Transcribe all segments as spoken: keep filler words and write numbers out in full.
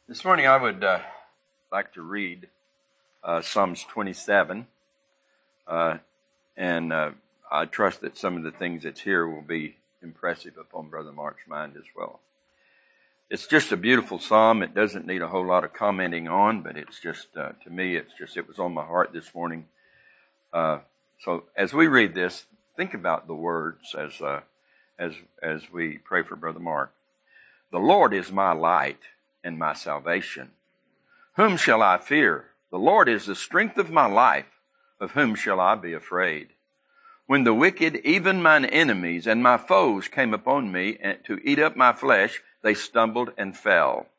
This morning I would uh, like to read uh, Psalms twenty-seven, uh, and uh, I trust that some of the things that's here will be impressive upon Brother Mark's mind as well. It's just a beautiful psalm. It doesn't need a whole lot of commenting on, but it's just, uh, to me, it's just, it was on my heart this morning. Uh, so as we read this, think about the words as, uh, as, as we pray for Brother Mark. The Lord is my light and my salvation. Whom shall I fear? The Lord is the strength of my life. Of whom shall I be afraid? When the wicked, even mine enemies and my foes, came upon me to eat up my flesh, they stumbled and fell.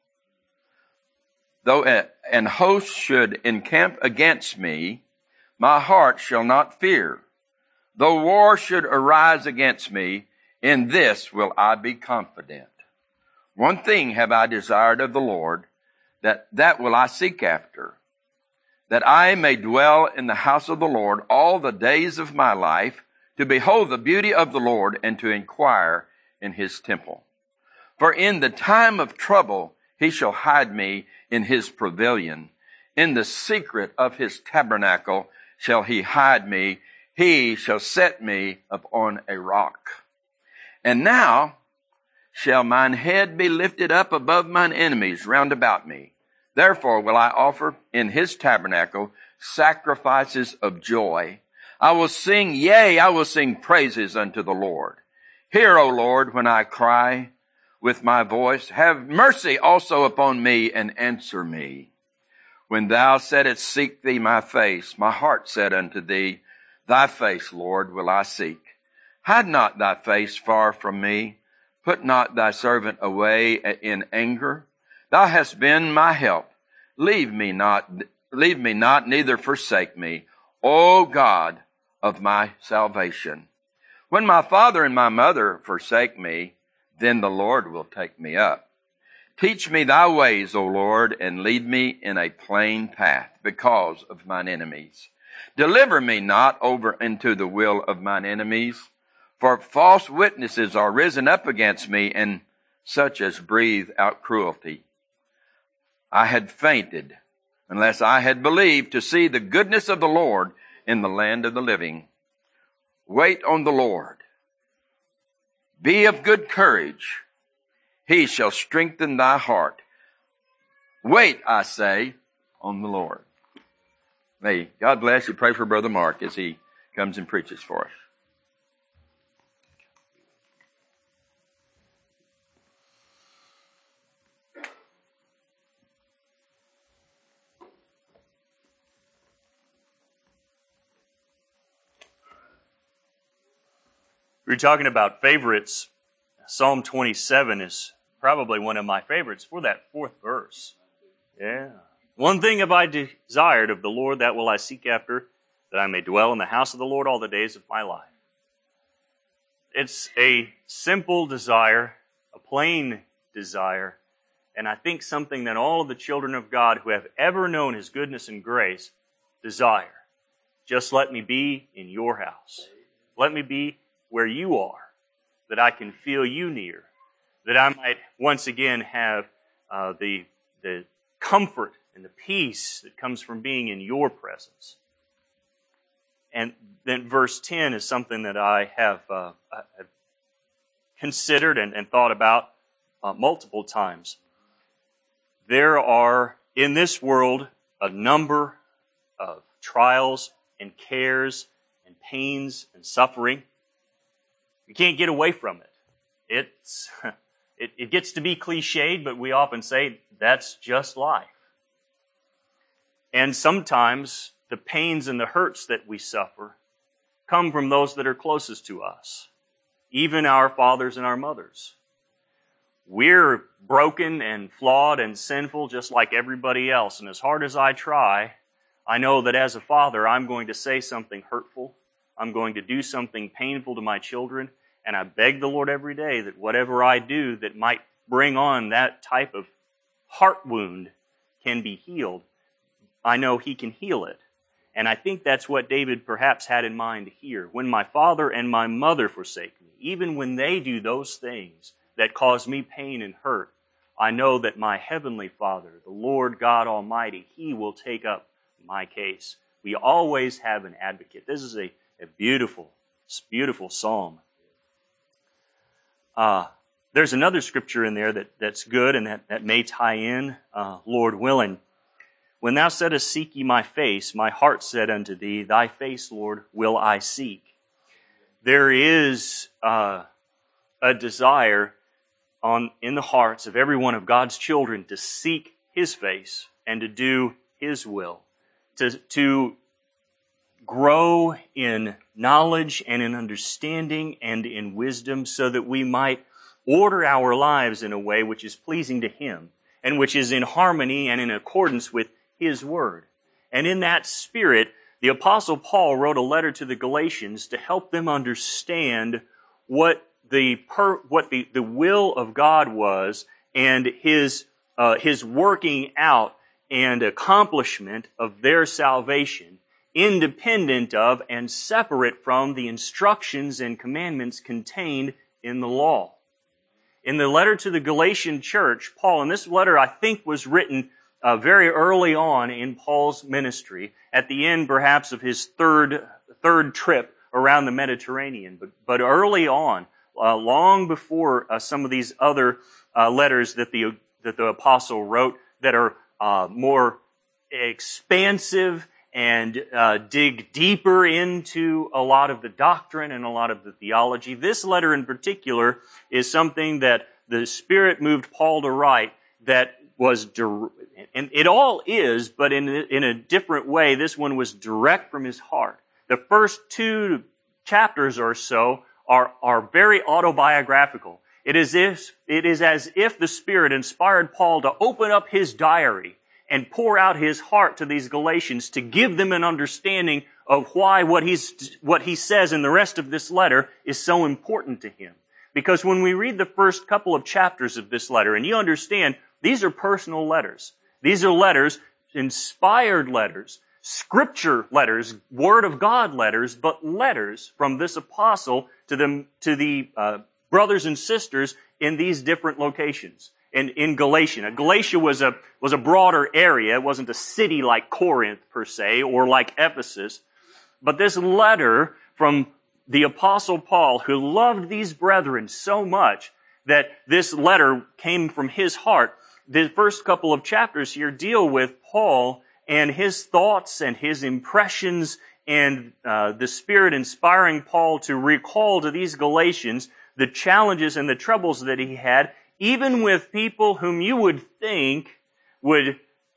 Though an host should encamp against me, my heart shall not fear. Though war should arise against me, in this will I be confident. One thing have I desired of the Lord, that that will I seek after, that I may dwell in the house of the Lord all the days of my life, to behold the beauty of the Lord and to inquire in his temple. For in the time of trouble he shall hide me in his pavilion. In the secret of his tabernacle shall he hide me. He shall set me upon a rock. And now shall mine head be lifted up above mine enemies round about me. Therefore will I offer in his tabernacle sacrifices of joy. I will sing, yea, I will sing praises unto the Lord. Hear, O Lord, when I cry with my voice. Have mercy also upon me and answer me. When thou saidst, seek thee my face, my heart said unto thee, thy face, Lord, will I seek. Hide not thy face far from me. Put not thy servant away in anger. Thou hast been my help. Leave me not, leave me not, neither forsake me, O God of my salvation. When my father and my mother forsake me, then the Lord will take me up. Teach me thy ways, O Lord, and lead me in a plain path because of mine enemies. Deliver me not over into the will of mine enemies. For false witnesses are risen up against me, and such as breathe out cruelty. I had fainted unless I had believed to see the goodness of the Lord in the land of the living. Wait on the Lord. Be of good courage. He shall strengthen thy heart. Wait, I say, on the Lord. May God bless you. Pray for Brother Mark as he comes and preaches for us. We were talking about favorites. Psalm twenty-seven is probably one of my favorites for that fourth verse. Yeah. One thing have I desired of the Lord, that will I seek after, that I may dwell in the house of the Lord all the days of my life. It's a simple desire, a plain desire, and I think something that all of the children of God who have ever known his goodness and grace desire. Just let me be in your house. Let me be where you are, that I can feel you near, that I might once again have uh, the, the comfort and the peace that comes from being in your presence. And then verse ten is something that I have, uh, have considered and, and thought about uh, multiple times. There are, in this world, a number of trials and cares and pains and suffering. You can't get away from it. It's, it, it gets to be cliched, but we often say that's just life. And sometimes the pains and the hurts that we suffer come from those that are closest to us, even our fathers and our mothers. We're broken and flawed and sinful just like everybody else. And as hard as I try, I know that as a father, I'm going to say something hurtful. I'm going to do something painful to my children. And I beg the Lord every day that whatever I do that might bring on that type of heart wound can be healed. I know he can heal it. And I think that's what David perhaps had in mind here. When my father and my mother forsake me, even when they do those things that cause me pain and hurt, I know that my heavenly Father, the Lord God Almighty, He will take up my case. We always have an advocate. This is a, a beautiful, beautiful psalm. Uh, there's another scripture in there that, that's good and that, that may tie in, uh, Lord willing. When thou saidst, seek ye my face, my heart said unto thee, thy face, Lord, will I seek. There is uh, a desire on in the hearts of every one of God's children to seek His face and to do His will, to, to grow in knowledge and in understanding and in wisdom so that we might order our lives in a way which is pleasing to Him and which is in harmony and in accordance with His Word. And in that spirit, the Apostle Paul wrote a letter to the Galatians to help them understand what the per, what the, the will of God was and His uh, His working out and accomplishment of their salvation, independent of and separate from the instructions and commandments contained in the law. In the letter to the Galatian church, Paul, and this letter I think was written Uh, very early on in Paul's ministry, at the end perhaps of his third third trip around the Mediterranean. But, but early on, uh, long before uh, some of these other uh, letters that the that the apostle wrote that are uh, more expansive and uh, dig deeper into a lot of the doctrine and a lot of the theology, this letter in particular is something that the Spirit moved Paul to write that was, and it all is, but in in a different way, this one was direct from his heart. The first two chapters or so are, are very autobiographical. It is if, it is as if the Spirit inspired Paul to open up his diary and pour out his heart to these Galatians to give them an understanding of why what he's, what he says in the rest of this letter is so important to him. Because when we read the first couple of chapters of this letter, and you understand, these are personal letters. These are letters, inspired letters, scripture letters, Word of God letters, but letters from this apostle to the, to the uh, brothers and sisters in these different locations. In, in Galatia. Galatia was a, was a broader area. It wasn't a city like Corinth per se, or like Ephesus. But this letter from the apostle Paul, who loved these brethren so much that this letter came from his heart. The first couple of chapters here deal with Paul and his thoughts and his impressions and uh, the Spirit inspiring Paul to recall to these Galatians the challenges and the troubles that he had, even with people whom you would think would,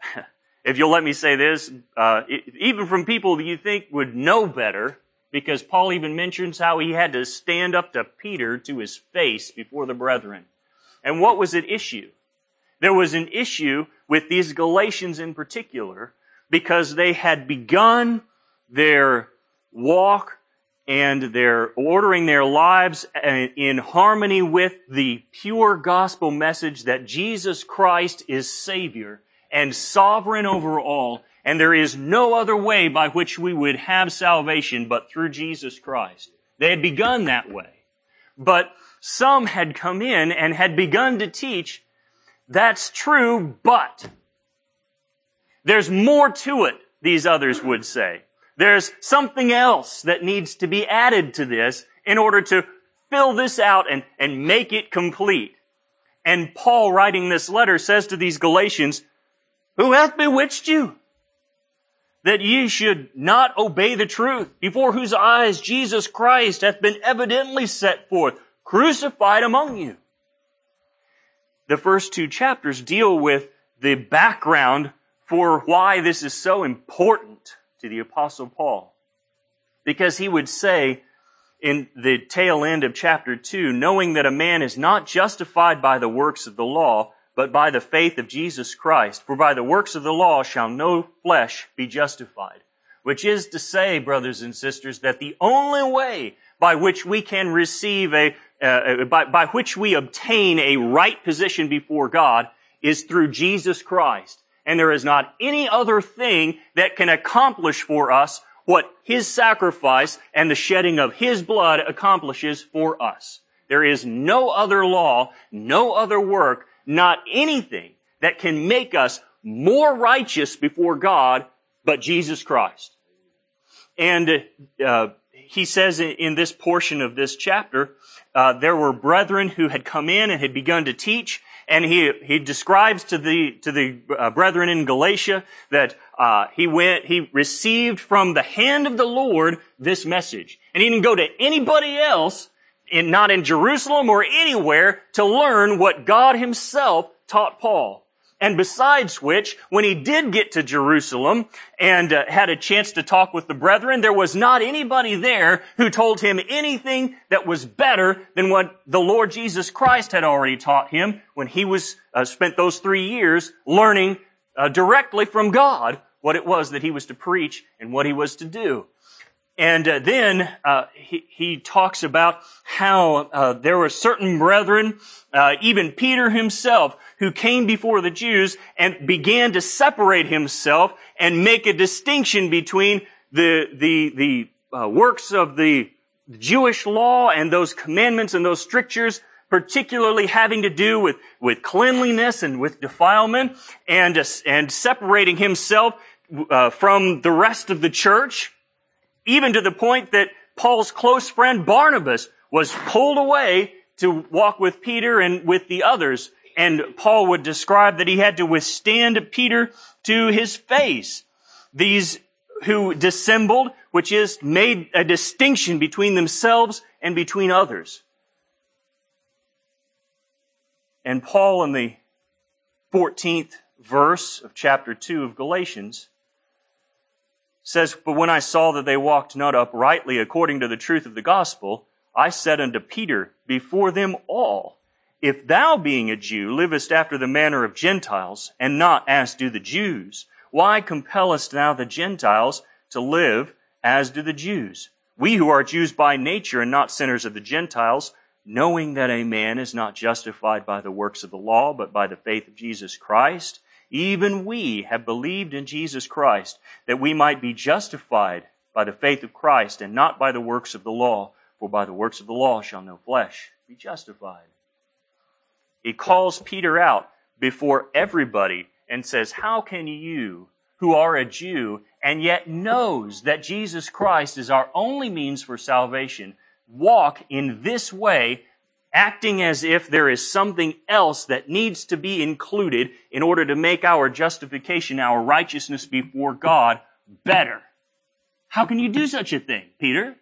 if you'll let me say this, uh, even from people that you think would know better, because Paul even mentions how he had to stand up to Peter to his face before the brethren. And what was at issue? There was an issue with these Galatians in particular because they had begun their walk and their ordering their lives in harmony with the pure gospel message that Jesus Christ is Savior and sovereign over all, and there is no other way by which we would have salvation but through Jesus Christ. They had begun that way. But some had come in and had begun to teach, that's true, but there's more to it, these others would say. There's something else that needs to be added to this in order to fill this out and, and make it complete. And Paul, writing this letter, says to these Galatians, who hath bewitched you, that ye should not obey the truth, before whose eyes Jesus Christ hath been evidently set forth, crucified among you? The first two chapters deal with the background for why this is so important to the Apostle Paul. Because he would say in the tail end of chapter two, knowing that a man is not justified by the works of the law, but by the faith of Jesus Christ. For by the works of the law shall no flesh be justified. Which is to say, brothers and sisters, that the only way by which we can receive a, uh, by, by which we obtain a right position before God is through Jesus Christ. And there is not any other thing that can accomplish for us what His sacrifice and the shedding of His blood accomplishes for us. There is no other law, no other work not anything that can make us more righteous before God but Jesus Christ. And uh, he says in this portion of this chapter, uh, there were brethren who had come in and had begun to teach, and he he describes to the to the uh, brethren in Galatia that uh, he went he received from the hand of the Lord this message, and he didn't go to anybody else, in not in Jerusalem or anywhere, to learn what God Himself taught Paul. And besides which, when he did get to Jerusalem and uh, had a chance to talk with the brethren, there was not anybody there who told him anything that was better than what the Lord Jesus Christ had already taught him when he was uh, spent those three years learning uh, directly from God what it was that he was to preach and what he was to do. And uh, then uh, he, he talks about how uh, there were certain brethren, uh, even Peter himself, who came before the Jews and began to separate himself and make a distinction between the the the uh, works of the Jewish law and those commandments and those strictures, particularly having to do with with cleanliness and with defilement, and uh, and separating himself uh, from the rest of the church. Even to the point that Paul's close friend Barnabas was pulled away to walk with Peter and with the others. And Paul would describe that he had to withstand Peter to his face. These who dissembled, which is made a distinction between themselves and between others. And Paul in the fourteenth verse of chapter two of Galatians says, "But when I saw that they walked not uprightly according to the truth of the gospel, I said unto Peter before them all, If thou, being a Jew, livest after the manner of Gentiles, and not as do the Jews, why compellest thou the Gentiles to live as do the Jews? We who are Jews by nature and not sinners of the Gentiles, knowing that a man is not justified by the works of the law, but by the faith of Jesus Christ, even we have believed in Jesus Christ, that we might be justified by the faith of Christ, and not by the works of the law. For by the works of the law shall no flesh be justified." He calls Peter out before everybody and says, how can you, who are a Jew, and yet knows that Jesus Christ is our only means for salvation, walk in this way, acting as if there is something else that needs to be included in order to make our justification, our righteousness before God, better? How can you do such a thing, Peter?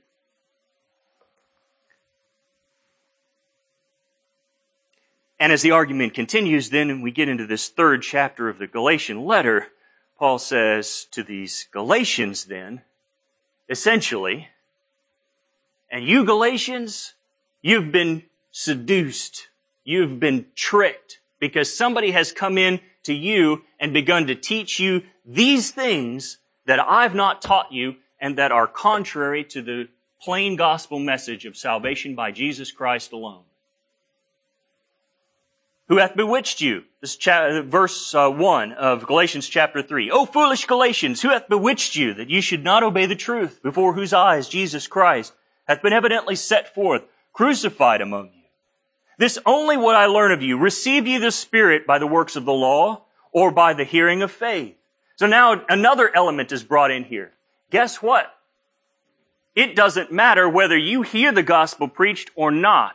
And as the argument continues, then we get into this third chapter of the Galatian letter. Paul says to these Galatians then, essentially, and you Galatians, you've been seduced. You've been tricked because somebody has come in to you and begun to teach you these things that I've not taught you and that are contrary to the plain gospel message of salvation by Jesus Christ alone. Who hath bewitched you? This is cha- verse uh, one of Galatians chapter three. O foolish Galatians, who hath bewitched you that you should not obey the truth, before whose eyes Jesus Christ hath been evidently set forth, crucified among you? This only would I learn of you. Receive ye the Spirit by the works of the law, or by the hearing of faith? So now another element is brought in here. Guess what? It doesn't matter whether you hear the gospel preached or not.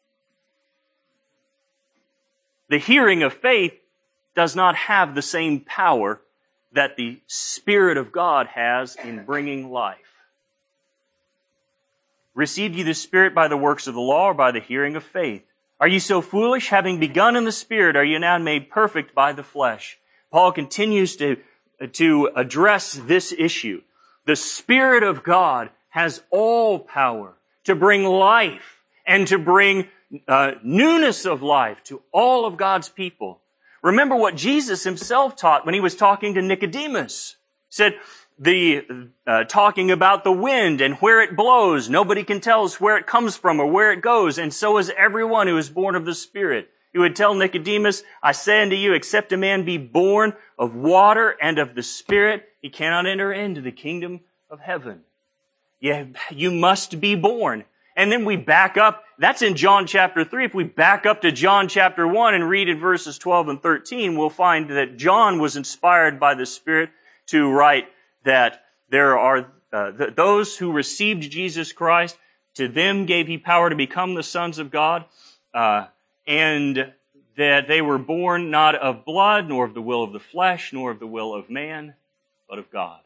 The hearing of faith does not have the same power that the Spirit of God has in bringing life. Received ye the Spirit by the works of the law, or by the hearing of faith? Are you so foolish? Having begun in the Spirit, are you now made perfect by the flesh? Paul continues to, to address this issue. The Spirit of God has all power to bring life and to bring uh, newness of life to all of God's people. Remember what Jesus himself taught when he was talking to Nicodemus. He said, the uh, talking about the wind and where it blows. Nobody can tell us where it comes from or where it goes. And so is everyone who is born of the Spirit. He would tell Nicodemus, I say unto you, except a man be born of water and of the Spirit, he cannot enter into the kingdom of heaven. Yeah, you must be born. And then we back up, that's in John chapter three. If we back up to John chapter one and read in verses twelve and thirteen, we'll find that John was inspired by the Spirit to write that there are uh, th- those who received Jesus Christ, to them gave he power to become the sons of God, uh, and that they were born not of blood, nor of the will of the flesh, nor of the will of man, but of God.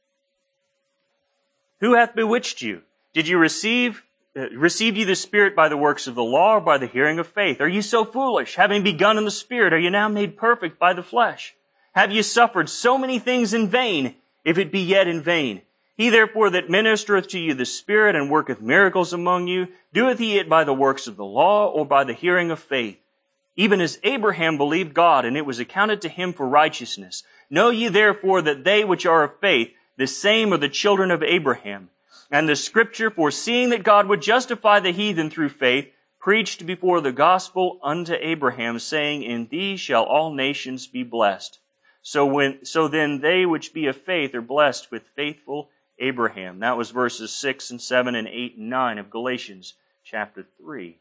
Who hath bewitched you? Did you receive, uh, received ye the Spirit by the works of the law, or by the hearing of faith? Are ye so foolish? Having begun in the Spirit, are ye now made perfect by the flesh? Have ye suffered so many things in vain, if it be yet in vain? He therefore that ministereth to you the Spirit, and worketh miracles among you, doeth he it by the works of the law, or by the hearing of faith? Even as Abraham believed God, and it was accounted to him for righteousness. Know ye therefore that they which are of faith, the same are the children of Abraham. And the Scripture, foreseeing that God would justify the heathen through faith, preached before the gospel unto Abraham, saying, In thee shall all nations be blessed. So when, so then they which be of faith are blessed with faithful Abraham. That was verses six and seven and eight and nine of Galatians chapter three.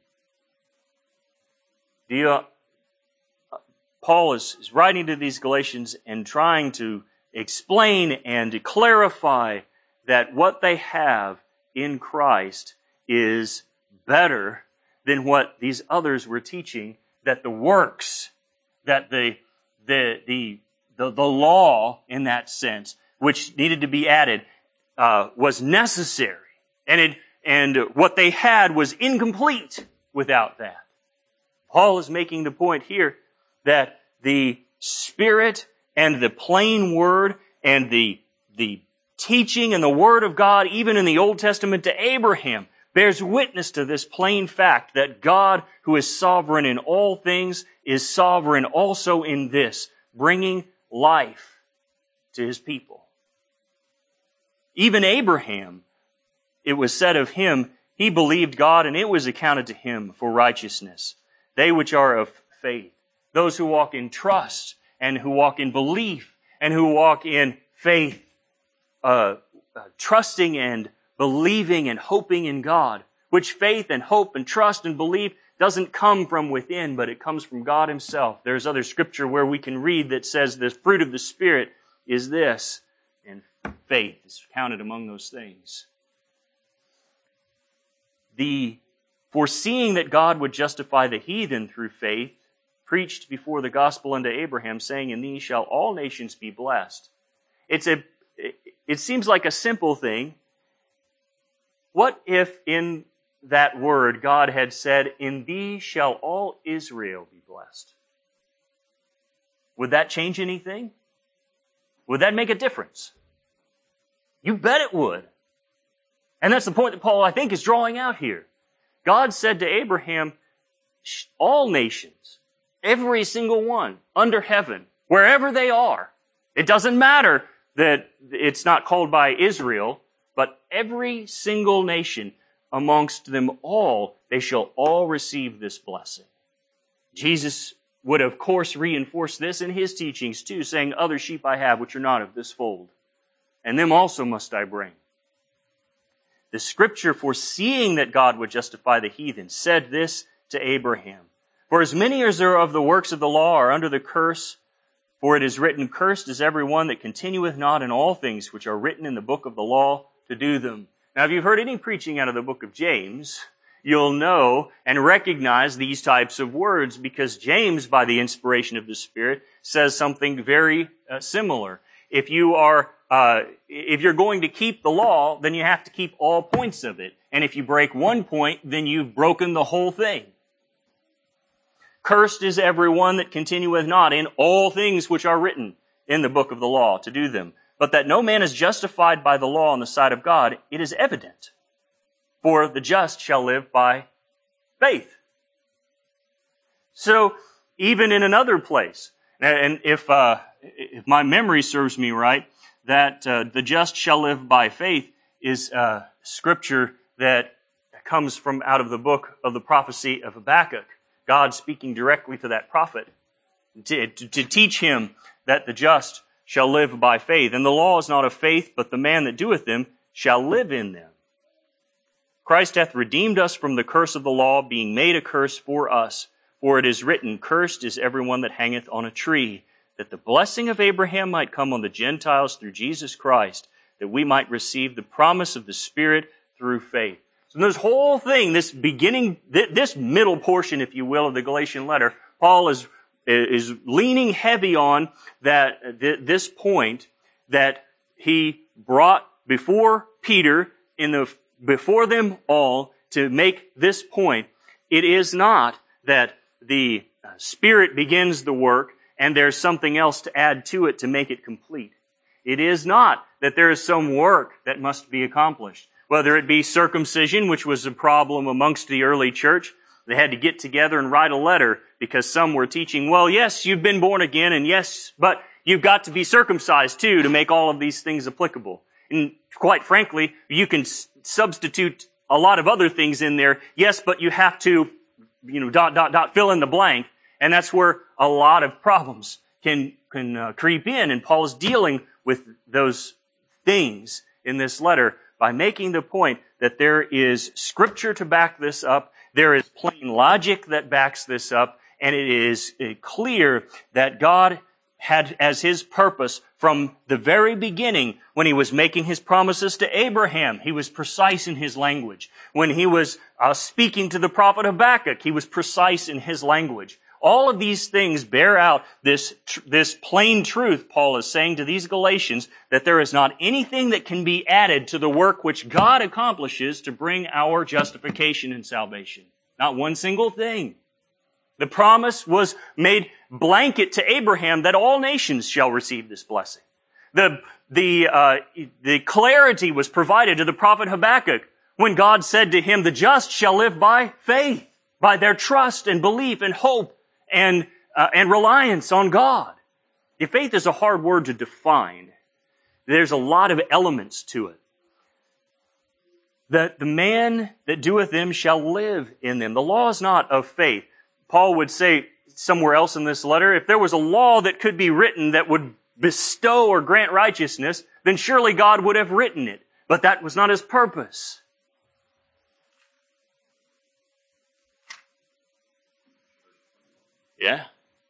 Do you, uh, Paul is, is writing to these Galatians and trying to explain and to clarify that what they have in Christ is better than what these others were teaching, that the works, that the, the, the, the, the law in that sense, which needed to be added, uh, was necessary. And it, and what they had was incomplete without that. Paul is making the point here that the Spirit and the plain Word and the, the teaching and the Word of God, even in the Old Testament to Abraham, bears witness to this plain fact that God, who is sovereign in all things, is sovereign also in this, bringing life to His people. Even Abraham, it was said of him, he believed God and it was accounted to him for righteousness. They which are of faith, those who walk in trust and who walk in belief and who walk in faith, uh, uh, trusting and believing and hoping in God, which faith and hope and trust and belief doesn't come from within, but it comes from God Himself. There's other scripture where we can read that says the fruit of the Spirit is this, and faith is counted among those things. The foreseeing that God would justify the heathen through faith, preached before the gospel unto Abraham, saying, In thee shall all nations be blessed. It's a, it seems like a simple thing. What if in that word God had said, In thee shall all Israel be blessed? Would that change anything? Would that make a difference? You bet it would. And that's the point that Paul, I think, is drawing out here. God said to Abraham, all nations, every single one under heaven, wherever they are, it doesn't matter that it's not called by Israel, but every single nation amongst them all, they shall all receive this blessing. Jesus would, of course, reinforce this in His teachings too, saying, Other sheep I have which are not of this fold, and them also must I bring. The Scripture, foreseeing that God would justify the heathen, said this to Abraham, For as many as are of the works of the law are under the curse, for it is written, Cursed is every one that continueth not in all things which are written in the book of the law to do them. Now, if you've heard any preaching out of the book of James, you'll know and recognize these types of words, because James, by the inspiration of the Spirit, says something very uh, similar. If you are Uh, if you're going to keep the law, then you have to keep all points of it. And if you break one point, then you've broken the whole thing. Cursed is everyone that continueth not in all things which are written in the book of the law to do them. But that no man is justified by the law in the sight of God, it is evident. For the just shall live by faith. So, even in another place, and if, uh, if my memory serves me right, that uh, the just shall live by faith is uh, scripture that comes from out of the book of the prophecy of Habakkuk. God speaking directly to that prophet to, to, to teach him that the just shall live by faith. And the law is not of faith, but the man that doeth them shall live in them. Christ hath redeemed us from the curse of the law, being made a curse for us. For it is written, Cursed is everyone that hangeth on a tree, that the blessing of Abraham might come on the Gentiles through Jesus Christ, that we might receive the promise of the Spirit through faith. So this whole thing, this beginning, this middle portion, if you will, of the Galatian letter, Paul is, is leaning heavy on that, this point that he brought before Peter in the, before them all to make this point. It is not that the Spirit begins the work and there's something else to add to it to make it complete. It is not that there is some work that must be accomplished. Whether it be circumcision, which was a problem amongst the early church, they had to get together and write a letter because some were teaching, well, yes, you've been born again, and yes, but you've got to be circumcised too to make all of these things applicable. And quite frankly, you can s- substitute a lot of other things in there. Yes, but you have to, you know, dot, dot, dot, fill in the blank. And that's where a lot of problems can, can uh, creep in. And Paul is dealing with those things in this letter by making the point that there is scripture to back this up. There is plain logic that backs this up. And it is clear that God had as his purpose from the very beginning when he was making his promises to Abraham. He was precise in his language. When he was uh, speaking to the prophet Habakkuk, he was precise in his language. All of these things bear out this, tr- this plain truth, Paul is saying to these Galatians, that there is not anything that can be added to the work which God accomplishes to bring our justification and salvation. Not one single thing. The promise was made blanket to Abraham that all nations shall receive this blessing. The, the, uh, the clarity was provided to the prophet Habakkuk when God said to him, the just shall live by faith, by their trust and belief and hope and, uh, and reliance on God. If faith is a hard word to define, there's a lot of elements to it. That the man that doeth them shall live in them. The law is not of faith. Paul would say somewhere else in this letter, if there was a law that could be written that would bestow or grant righteousness, then surely God would have written it. But that was not his purpose. Yeah.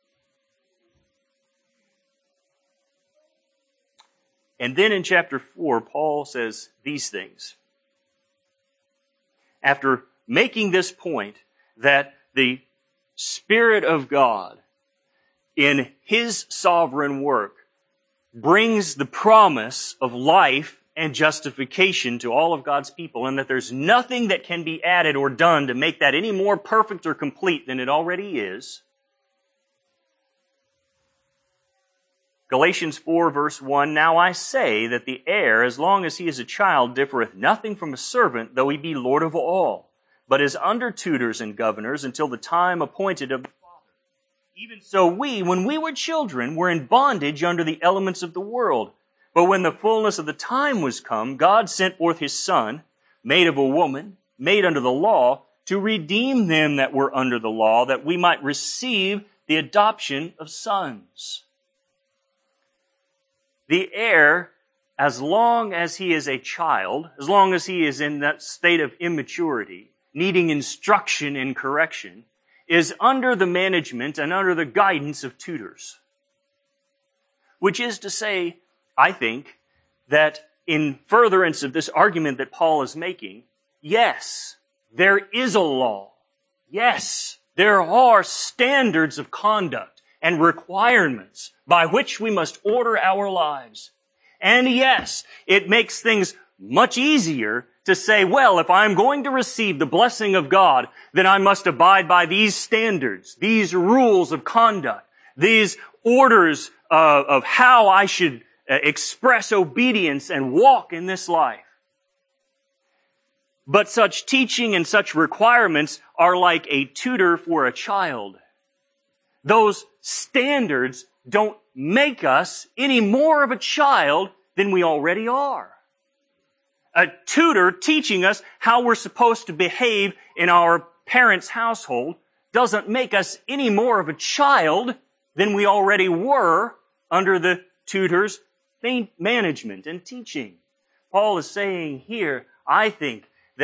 And then in chapter four, Paul says these things. After making this point that the Spirit of God in his sovereign work brings the promise of life and justification to all of God's people, and that there's nothing that can be added or done to make that any more perfect or complete than it already is. Galatians four verse one, Now I say that the heir, as long as he is a child, differeth nothing from a servant, though he be Lord of all, but is under tutors and governors until the time appointed of the Father. Even so we, when we were children, were in bondage under the elements of the world. But when the fullness of the time was come, God sent forth his Son, made of a woman, made under the law, to redeem them that were under the law, that we might receive the adoption of sons. The heir, as long as he is a child, as long as he is in that state of immaturity, needing instruction and correction, is under the management and under the guidance of tutors. Which is to say, I think, that in furtherance of this argument that Paul is making, yes, there is a law. Yes, there are standards of conduct and requirements by which we must order our lives. And yes, it makes things much easier to say, well, if I'm going to receive the blessing of God, then I must abide by these standards, these rules of conduct, these orders of, of how I should express obedience and walk in this life. But such teaching and such requirements are like a tutor for a child. Those standards don't make us any more of a child than we already are. A tutor teaching us how we're supposed to behave in our parents' household doesn't make us any more of a child than we already were under the tutor's management and teaching. Paul is saying here, I think, that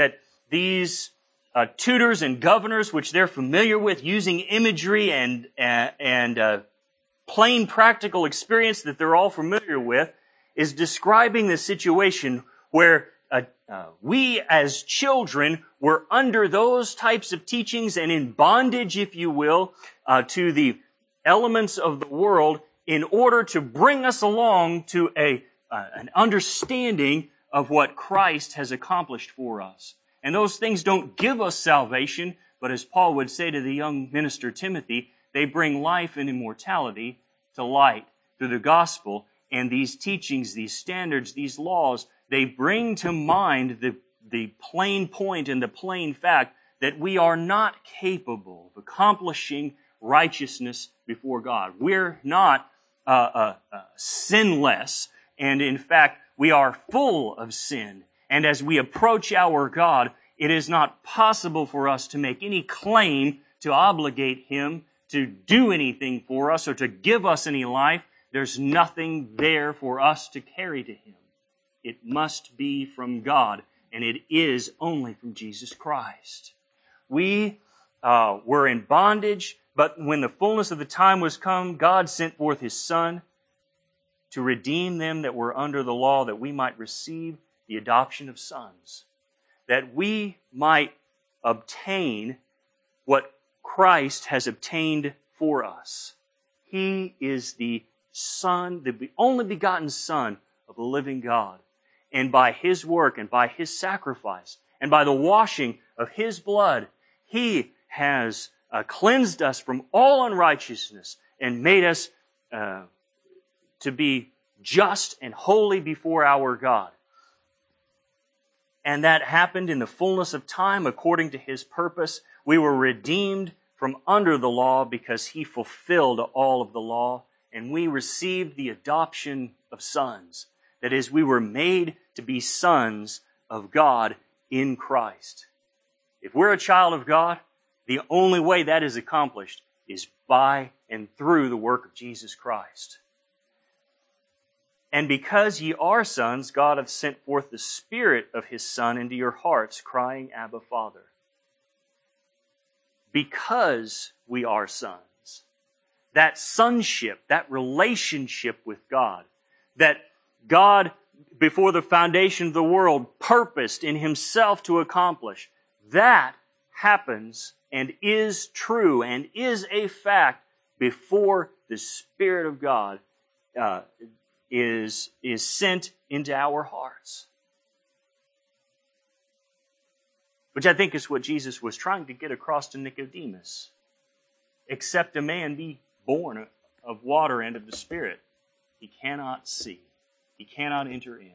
these uh, tutors and governors, which they're familiar with, using imagery and, uh, and uh, plain practical experience that they're all familiar with, is describing the situation where uh, uh, we as children were under those types of teachings and in bondage, if you will, uh, to the elements of the world in order to bring us along to a uh, an understanding of what Christ has accomplished for us. And those things don't give us salvation, but as Paul would say to the young minister Timothy, they bring life and immortality to light through the gospel. And these teachings, these standards, these laws, they bring to mind the, the plain point and the plain fact that we are not capable of accomplishing righteousness before God. We're not uh, uh, uh, sinless, and in fact, we are full of sin. And as we approach our God, it is not possible for us to make any claim to obligate Him to do anything for us or to give us any life. There's nothing there for us to carry to Him. It must be from God, and it is only from Jesus Christ. We uh, were in bondage, but when the fullness of the time was come, God sent forth His Son to redeem them that were under the law, that we might receive the adoption of sons, that we might obtain what Christ has obtained for us. He is the Son, the only begotten Son of the living God. And by His work and by His sacrifice and by the washing of His blood, He has uh, cleansed us from all unrighteousness and made us uh, to be just and holy before our God. And that happened in the fullness of time according to His purpose. We were redeemed from under the law because He fulfilled all of the law, and we received the adoption of sons. That is, we were made to be sons of God in Christ. If we're a child of God, the only way that is accomplished is by and through the work of Jesus Christ. And because ye are sons, God hath sent forth the Spirit of His Son into your hearts, crying, Abba, Father. Because we are sons, that sonship, that relationship with God, that God, before the foundation of the world, purposed in Himself to accomplish, that happens and is true and is a fact before the Spirit of God uh, is, is sent into our hearts. Which I think is what Jesus was trying to get across to Nicodemus. Except a man be born of water and of the Spirit, he cannot see. He cannot enter in.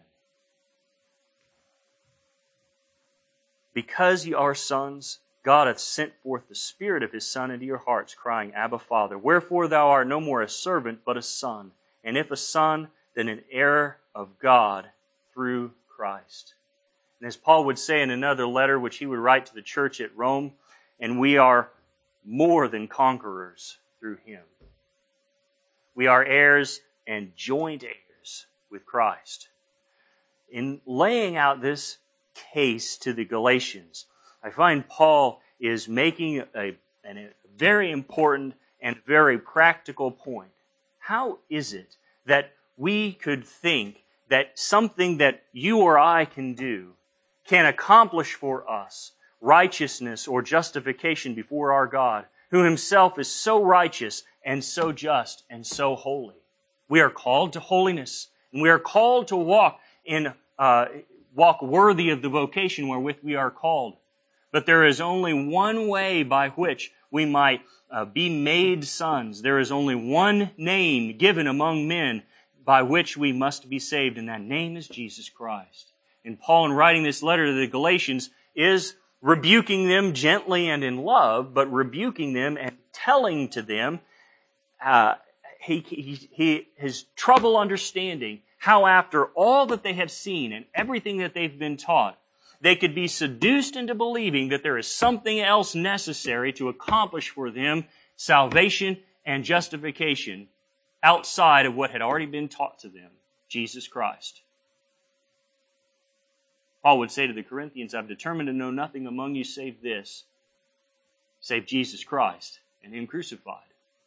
Because ye are sons, God hath sent forth the Spirit of His Son into your hearts, crying, Abba, Father. Wherefore thou art no more a servant, but a son. And if a son, then an heir of God through Christ. And as Paul would say in another letter, which he would write to the church at Rome, and we are more than conquerors through Him. We are heirs and joint heirs with Christ. In laying out this case to the Galatians, I find Paul is making a, a very important and very practical point. How is it that we could think that something that you or I can do can accomplish for us righteousness or justification before our God, who Himself is so righteous and so just and so holy? We are called to holiness, and we are called to walk in uh, walk worthy of the vocation wherewith we are called. But there is only one way by which we might uh, be made sons. There is only one name given among men by which we must be saved, and that name is Jesus Christ. And Paul, in writing this letter to the Galatians, is rebuking them gently and in love, but rebuking them and telling to them uh, he, he, he his trouble understanding how after all that they have seen and everything that they've been taught, they could be seduced into believing that there is something else necessary to accomplish for them salvation and justification outside of what had already been taught to them, Jesus Christ. Paul would say to the Corinthians, I've determined to know nothing among you save this, save Jesus Christ and Him crucified.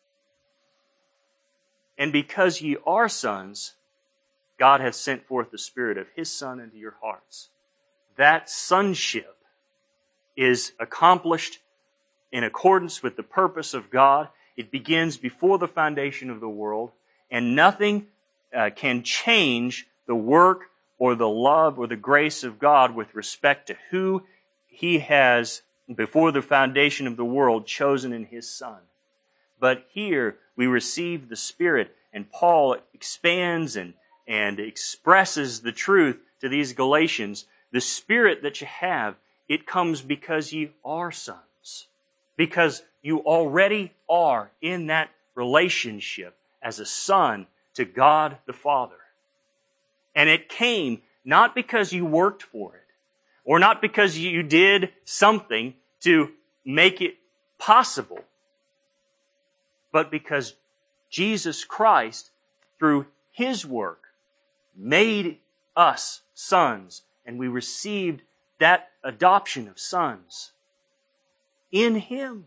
And because ye are sons, God hath sent forth the Spirit of His Son into your hearts. That sonship is accomplished in accordance with the purpose of God. It begins before the foundation of the world, and nothing uh, can change the work or the love or the grace of God with respect to who He has, before the foundation of the world, chosen in His Son. But here we receive the Spirit, and Paul expands and, and expresses the truth to these Galatians. The Spirit that you have, it comes because you are sons. Because you already are in that relationship as a son to God the Father. And it came not because you worked for it, or not because you did something to make it possible, but because Jesus Christ, through His work, made us sons, and we received that adoption of sons in Him.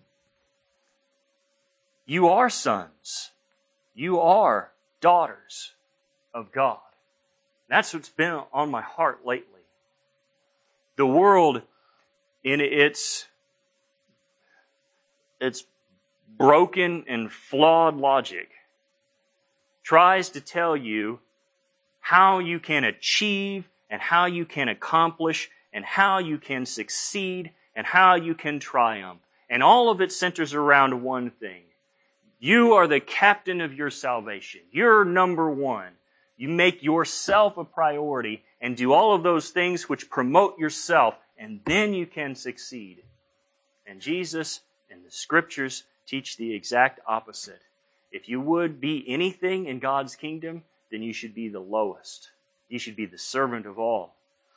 You are sons. You are daughters of God. That's what's been on my heart lately. The world, in its, its broken and flawed logic, tries to tell you how you can achieve and how you can accomplish and how you can succeed and how you can triumph. And all of it centers around one thing. You are the captain of your salvation. You're number one. You make yourself a priority and do all of those things which promote yourself, and then you can succeed. And Jesus and the Scriptures teach the exact opposite. If you would be anything in God's kingdom, then you should be the lowest. You should be the servant of all.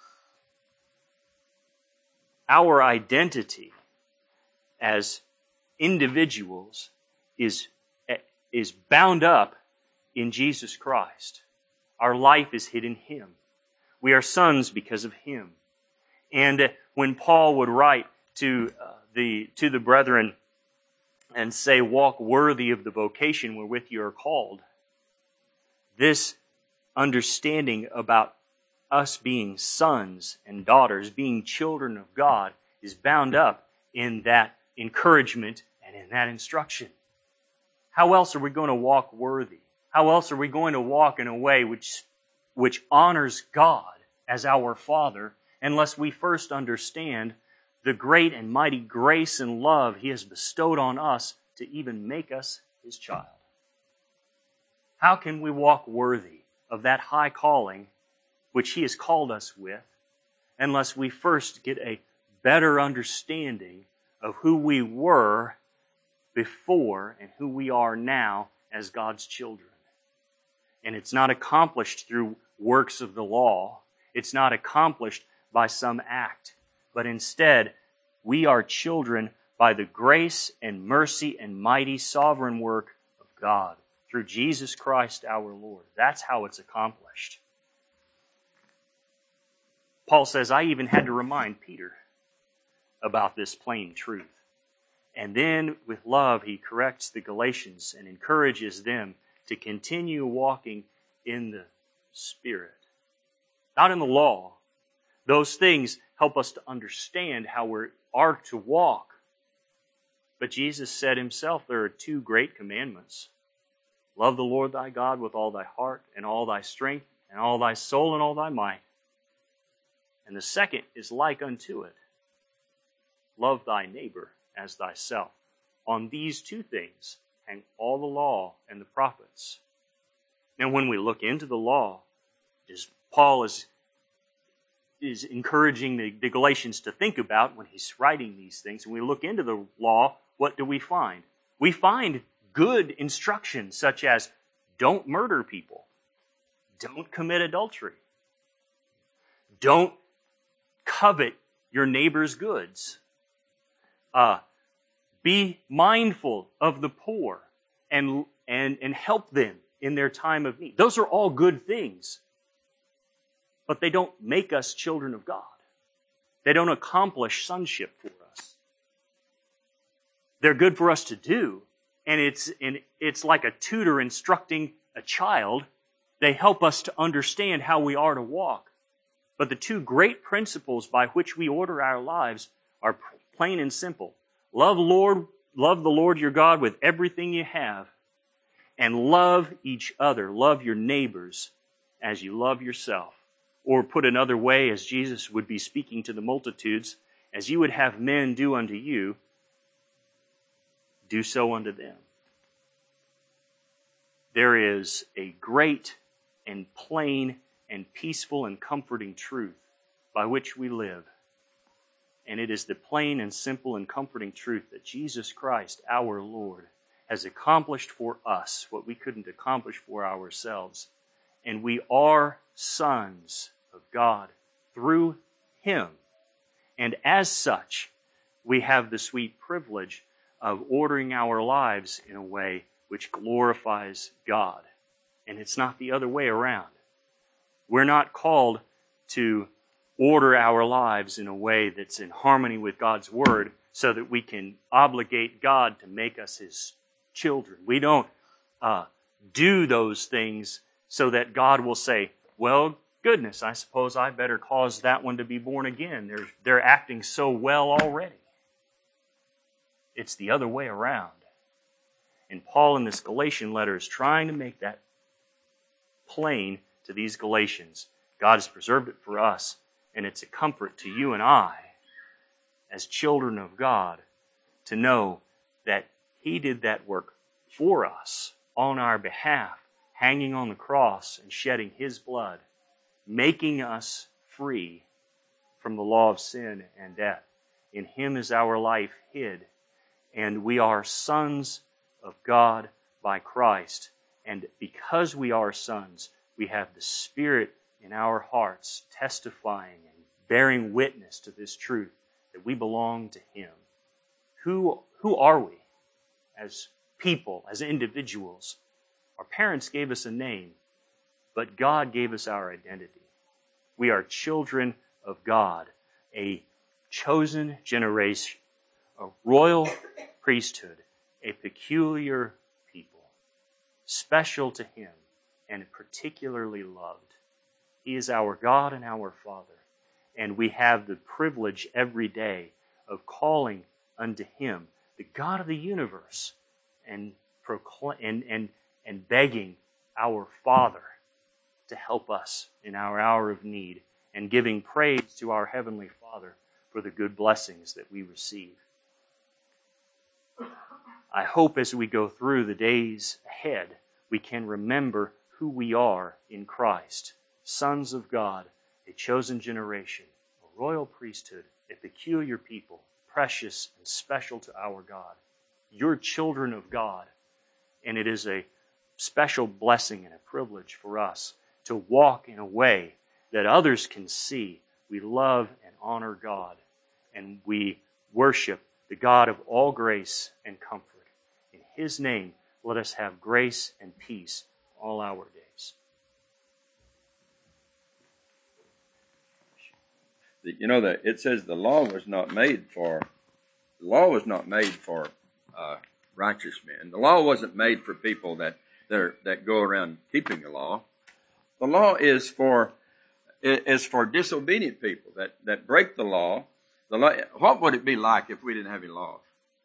Our identity as individuals is, is bound up in Jesus Christ. Our life is hid in Him. We are sons because of Him. And when Paul would write to uh, the to the brethren and say, walk worthy of the vocation wherewith you are called, this understanding about us being sons and daughters, being children of God, is bound up in that encouragement and in that instruction. How else are we going to walk worthy? How else are we going to walk in a way which, which honors God as our Father unless we first understand the great and mighty grace and love He has bestowed on us to even make us His child? How can we walk worthy of that high calling which He has called us with unless we first get a better understanding of who we were before and who we are now as God's children? And it's not accomplished through works of the law. It's not accomplished by some act. But instead, we are children by the grace and mercy and mighty sovereign work of God through Jesus Christ our Lord. That's how it's accomplished. Paul says, I even had to remind Peter about this plain truth. And then, with love, he corrects the Galatians and encourages them to continue walking in the Spirit, not in the law. Those things help us to understand how we are to walk. But Jesus said Himself, there are two great commandments. Love the Lord thy God with all thy heart and all thy strength and all thy soul and all thy might. And the second is like unto it. Love thy neighbor as thyself. On these two things hang all the law and the prophets. Now, when we look into the law, as Paul is, is encouraging the, the Galatians to think about when he's writing these things, when we look into the law, what do we find? We find good instruction, such as don't murder people, don't commit adultery, don't covet your neighbor's goods, uh, be mindful of the poor and, and, and help them in their time of need. Those are all good things, but they don't make us children of God. They don't accomplish sonship for us. They're good for us to do, and it's, and it's like a tutor instructing a child. They help us to understand how we are to walk. But the two great principles by which we order our lives are plain and simple. Love Lord, love the Lord your God with everything you have, and love each other. Love your neighbors as you love yourself. Or put another way, as Jesus would be speaking to the multitudes, as you would have men do unto you, do so unto them. There is a great and plain and peaceful and comforting truth by which we live. And it is the plain and simple and comforting truth that Jesus Christ, our Lord, has accomplished for us what we couldn't accomplish for ourselves. And we are sons of God through Him. And as such, we have the sweet privilege of ordering our lives in a way which glorifies God. And it's not the other way around. We're not called to order our lives in a way that's in harmony with God's Word so that we can obligate God to make us His children. We don't uh, do those things so that God will say, well, goodness, I suppose I better cause that one to be born again. They're, they're acting so well already. It's the other way around. And Paul in this Galatian letter is trying to make that plain to these Galatians. God has preserved it for us, and it's a comfort to you and I, as children of God, to know that He did that work for us on our behalf, hanging on the cross and shedding His blood, making us free from the law of sin and death. In Him is our life hid, and we are sons of God by Christ. And because we are sons, we have the Spirit in our hearts testifying and bearing witness to this truth that we belong to Him. Who, who are we as people, as individuals? Our parents gave us a name, but God gave us our identity. We are children of God, a chosen generation, a royal priesthood, a peculiar people, special to Him and particularly loved. He is our God and our Father, and we have the privilege every day of calling unto Him, the God of the universe, and proclaim and, and, and begging our Father to help us in our hour of need, and giving praise to our Heavenly Father for the good blessings that we receive. I hope as we go through the days ahead, we can remember who we are in Christ, sons of God, a chosen generation, a royal priesthood, a peculiar people, precious and special to our God. You're children of God, and it is a special blessing and a privilege for us to walk in a way that others can see we love and honor God, and we worship the God of all grace and comfort. In His name, let us have grace and peace all our days. You know that it says the law was not made for the law was not made for uh, righteous men. The law wasn't made for people that that, are, that go around keeping the law. The law is for is for disobedient people that, that break the law. The law. What would it be like if we didn't have any laws?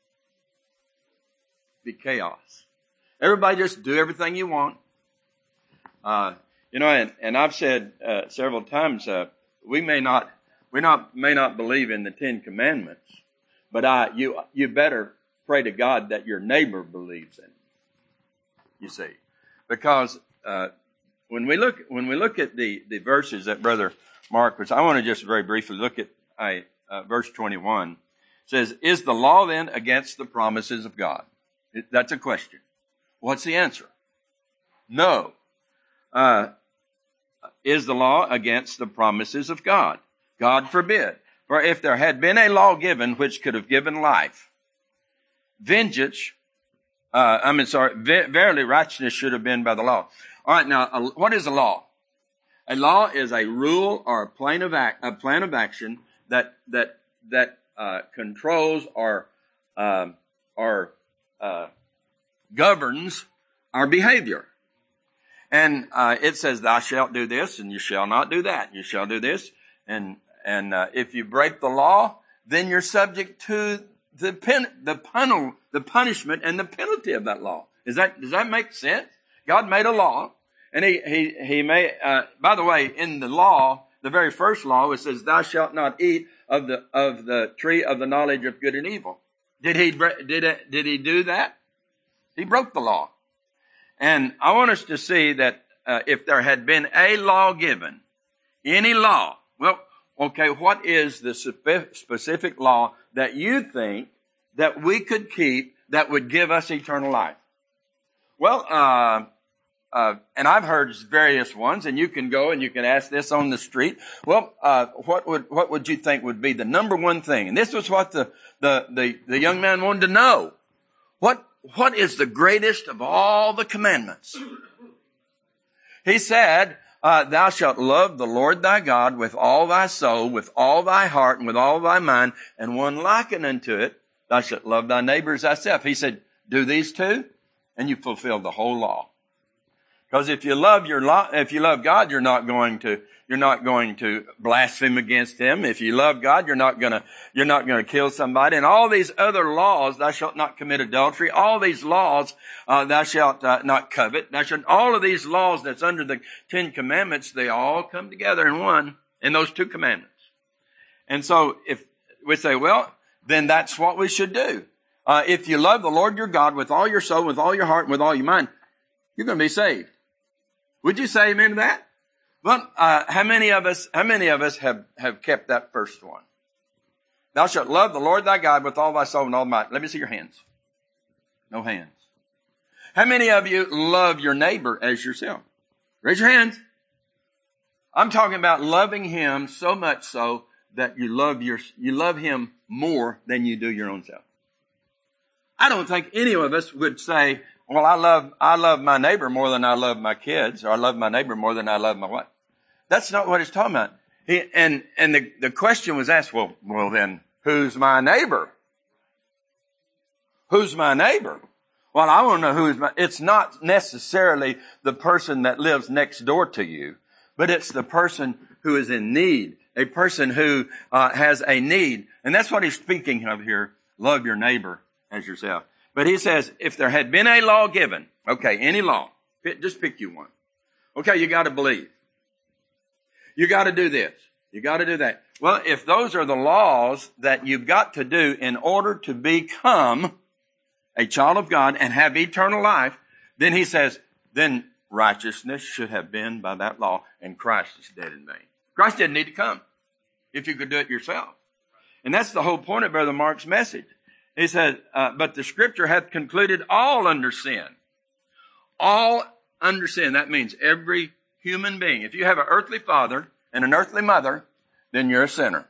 It'd be chaos. Everybody just do everything you want. Uh, you know, and, and I've said uh, several times, uh, we may not we not may not believe in the Ten Commandments, but I you you better pray to God that your neighbor believes in it. You see, because uh, when we look when we look at the, the verses that Brother Mark was, I want to just very briefly look at I, uh, verse twenty-one. It says, "Is the law then against the promises of God?" It, that's a question. What's the answer? No. Uh, is the law against the promises of God? God forbid. For if there had been a law given which could have given life, vengeance, uh, I mean, sorry, ver- verily righteousness should have been by the law. All right, now, uh, what is a law? A law is a rule or a plan of act, a plan of action that that that uh, controls or um, or uh, governs our behavior. And uh, it says, "Thou shalt do this, and you shall not do that. You shall do this, and and uh, if you break the law, then you're subject to the pen, the pun, the punishment and the penalty of that law." Is that does that make sense? God made a law, and he he he made. Uh, by the way, in the law, the very first law, it says, "Thou shalt not eat of the of the tree of the knowledge of good and evil." Did he did it, did he do that? He broke the law. And I want us to see that uh, if there had been a law given, any law, well, okay, what is the specific law that you think that we could keep that would give us eternal life? Well, uh, uh, and I've heard various ones, and you can go and you can ask this on the street. Well, uh, what would what would you think would be the number one thing? And this was what the the the, the young man wanted to know. What What is the greatest of all the commandments? He said, uh, "Thou shalt love the Lord thy God with all thy soul, with all thy heart, and with all thy mind, and one likened unto it, thou shalt love thy neighbor as thyself." He said, do these two, and you fulfill the whole law. Because if you love your law, if you love God, you're not going to, you're not going to blaspheme against Him. If you love God, you're not gonna, you're not gonna kill somebody. And all these other laws, thou shalt not commit adultery. All these laws, uh, thou shalt uh, not covet. Thou shalt, all of these laws that's under the Ten Commandments, they all come together in one, in those two commandments. And so if we say, well, then that's what we should do. Uh, if you love the Lord your God with all your soul, with all your heart, and with all your mind, you're going to be saved. Would you say amen to that? Well, uh, how many of us, how many of us have, have kept that first one? Thou shalt love the Lord thy God with all thy soul and all thy might. Let me see your hands. No hands. How many of you love your neighbor as yourself? Raise your hands. I'm talking about loving him so much so that you love your, you love him more than you do your own self. I don't think any of us would say, well, I love, I love my neighbor more than I love my kids, or I love my neighbor more than I love my wife. That's not what he's talking about. He, and, and the, the question was asked, well, well then, who's my neighbor? Who's my neighbor? Well, I want to know who's my, it's not necessarily the person that lives next door to you, but it's the person who is in need, a person who uh, has a need. And that's what he's speaking of here. Love your neighbor as yourself. But he says, if there had been a law given, okay, any law, just pick you one. Okay, you got to believe. You got to do this. You got to do that. Well, if those are the laws that you've got to do in order to become a child of God and have eternal life, then he says, then righteousness should have been by that law, and Christ is dead in vain. Christ didn't need to come if you could do it yourself. And that's the whole point of Brother Mark's message. He said, uh, but the scripture hath concluded all under sin. All under sin. That means every human being. If you have an earthly father and an earthly mother, then you're a sinner.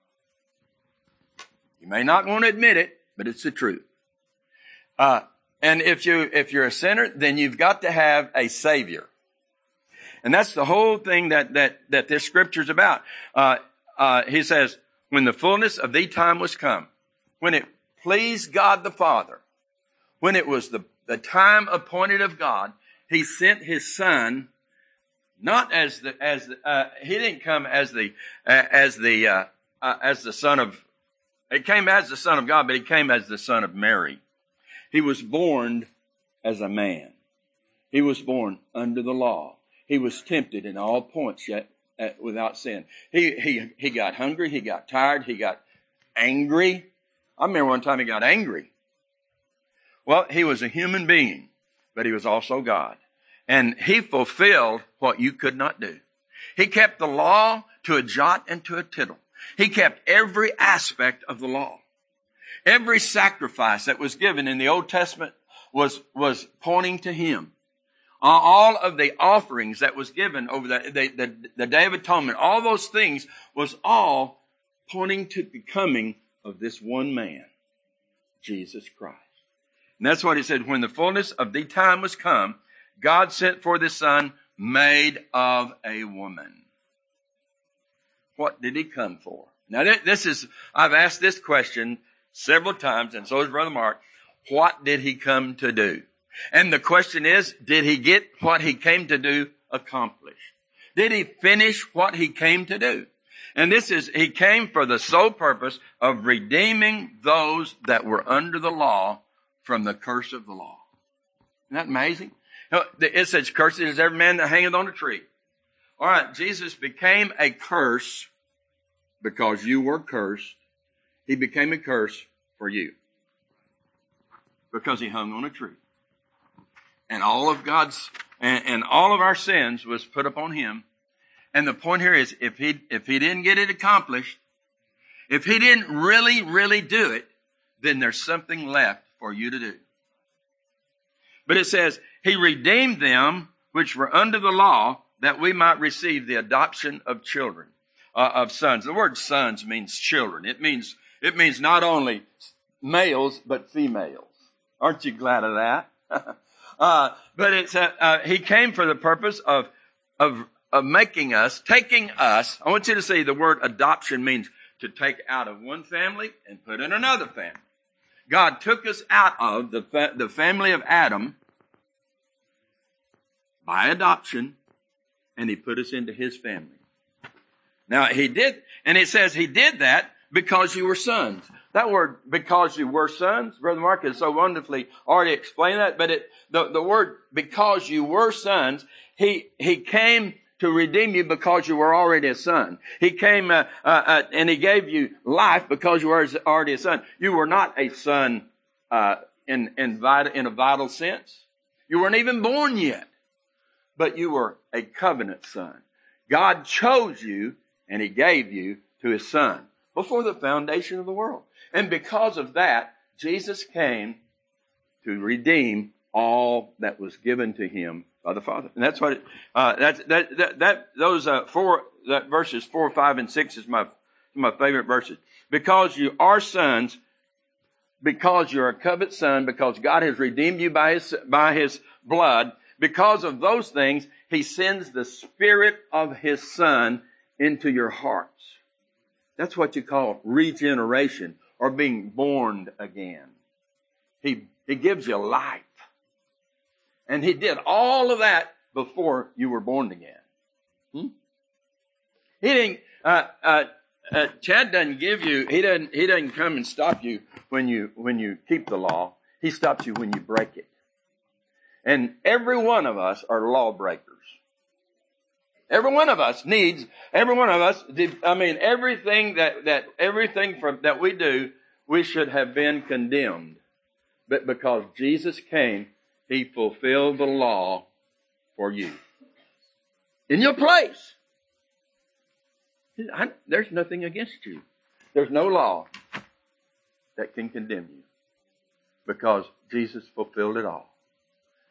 You may not want to admit it, but it's the truth. Uh, and if you, if you're a sinner, then you've got to have a savior. And that's the whole thing that, that, that this scripture's about. Uh, uh, he says, when the fullness of the time was come, when it pleased God the Father, when it was the, the time appointed of God, he sent his son, not as the, as the, uh, he didn't come as the, uh, as the, uh, uh, as the son of, he came as the son of God, but he came as the son of Mary. He was born as a man. He was born under the law. He was tempted in all points, yet uh, without sin. He, he, he got hungry. He got tired. He got angry. I remember one time he got angry. Well, he was a human being, but he was also God. And he fulfilled what you could not do. He kept the law to a jot and to a tittle. He kept every aspect of the law. Every sacrifice that was given in the Old Testament was, was pointing to him. Uh, all of the offerings that was given over the, the, the, the Day of Atonement, all those things was all pointing to the coming of this one man, Jesus Christ. And that's what he said, when the fullness of the time was come, God sent forth his son, made of a woman. What did he come for? Now, this is, I've asked this question several times, and so has Brother Mark. What did he come to do? And the question is, did he get what he came to do accomplished? Did he finish what he came to do? And this is, he came for the sole purpose of redeeming those that were under the law from the curse of the law. Isn't that amazing? It says, cursed is every man that hangeth on a tree. All right, Jesus became a curse because you were cursed. He became a curse for you because he hung on a tree. And all of God's, and, and all of our sins was put upon him. And the point here is, if he, if he didn't get it accomplished, if he didn't really, really do it, then there's something left for you to do. But it says, he redeemed them which were under the law, that we might receive the adoption of children, uh, of sons. The word sons means children. It means, it means not only males, but females. Aren't you glad of that? uh, but it's, uh, uh, he came for the purpose of, of, of making us, taking us. I want you to see the word adoption means to take out of one family and put in another family. God took us out of the, fa- the family of Adam by adoption, and he put us into his family. Now, he did, and it says he did that because you were sons. That word, because you were sons, Brother Mark has so wonderfully already explained that, but it, the, the word, because you were sons, he, he came to redeem you because you were already a son. He came, uh, uh, uh, and he gave you life because you were already a son. You were not a son, uh, in, in, vital, in a vital sense. You weren't even born yet, but you were a covenant son. God chose you and he gave you to his son before the foundation of the world. And because of that, Jesus came to redeem all that was given to him by the Father. And that's what it, uh, that, that, that, that, those, uh, four, that verses four, five, and six is my, my favorite verses. Because you are sons, because you're a covenant son, because God has redeemed you by his, by his blood, because of those things, he sends the Spirit of his Son into your hearts. That's what you call regeneration, or being born again. He, he gives you life. And he did all of that before you were born again. Hmm? He didn't, uh, uh, uh, Chad doesn't give you, he doesn't, he doesn't come and stop you when you, when you keep the law. He stops you when you break it. And every one of us are lawbreakers. Every one of us needs, every one of us, I mean, everything that, that, everything from, that we do, we should have been condemned. But because Jesus came, he fulfilled the law for you. In your place. I, there's nothing against you. There's no law that can condemn you. Because Jesus fulfilled it all.